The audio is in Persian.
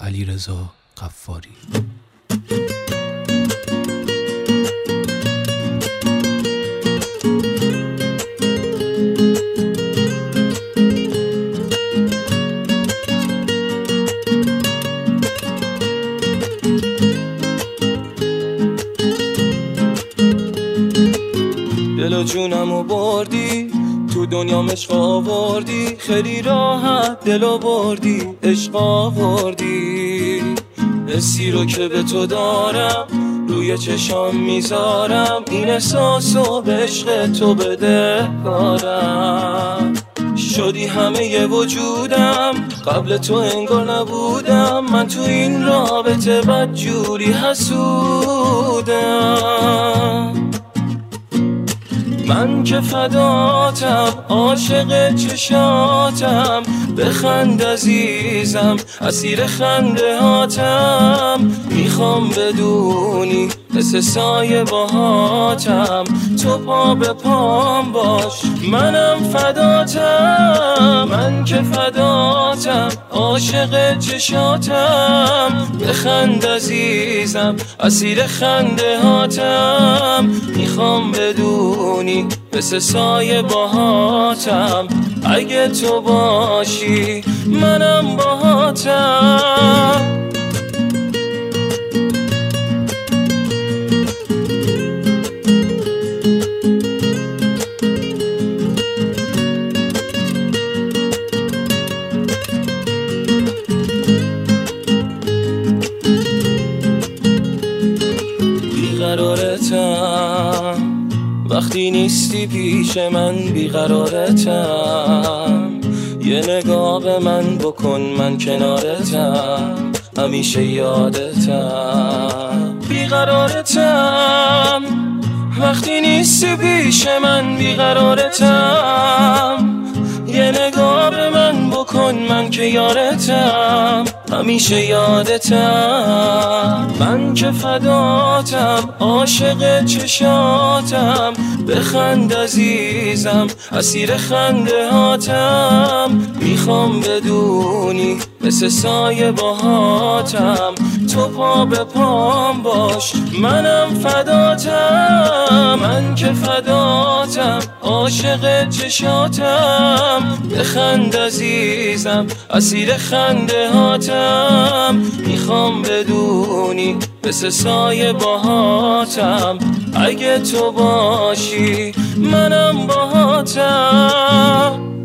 علیرضا غفاری. دل و جونمو بردی تو دنیام عشق آوردی، خیلی راحت دلو بردی عشق آوردی. حسی رو که به تو دارم روی چشام میذارم، این احساسو به عشق تو بده کارم. شدی همه ی وجودم، قبل تو انگار نبودم، من تو این رابطه بدجوری حسودم. من که فداتم عاشق چشاتم، بخند عزیزم اسیر خنده هاتم. میخوام بدونی مثل سایه باهاتم، تو پا به پام باش منم فداتم. من که فداتم عاشق چشاتم، بخند عزیزم اسیر خنده هاتم. میخوام بدونی مثل سایه باهاتم، اگه تو باشی منم باهاتم. بیقرارتم وقتی نیستی پیش من، بیقرارتم. یه نگاه به من بکن من کنارتم، همیشه یادتم. بیقرارتم وقتی نیستی پیش من، بیقرارتم. یه نگاه به من بکن من که یارتم، همیشه یادتم. من که فداتم عاشق چشاتم، بخند عزیزم اسیر خنده هاتم. میخوام بدونی مثل سایه باهاتم، تو پا به پام باش منم فداتم. من که فداتم عاشق چشاتم، بخند عزیزم اسیر خنده هاتم. میخوام بدونی مثل سایه باهاتم، اگه تو باشی منم باهاتم.